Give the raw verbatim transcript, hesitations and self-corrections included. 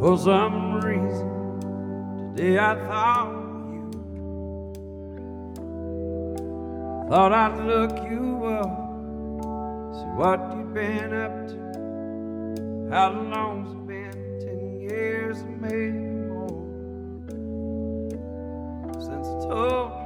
For some reason, today I thought of you. Thought I'd look you up, see what you'd been up to. How long's it been? Ten years, maybe more, since I told you